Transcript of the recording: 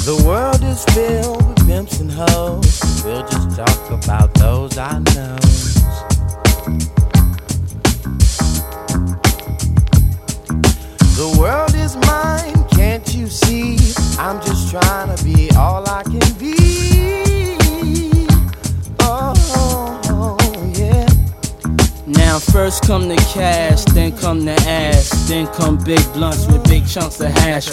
The world is filled with pimps and hoes. We'll just talk about those I know. The world is mine, can't you see? I'm just trying to be all I can be. Oh, yeah. Now first come the cash, then come the ass, then come big blunts with big chunks of hash.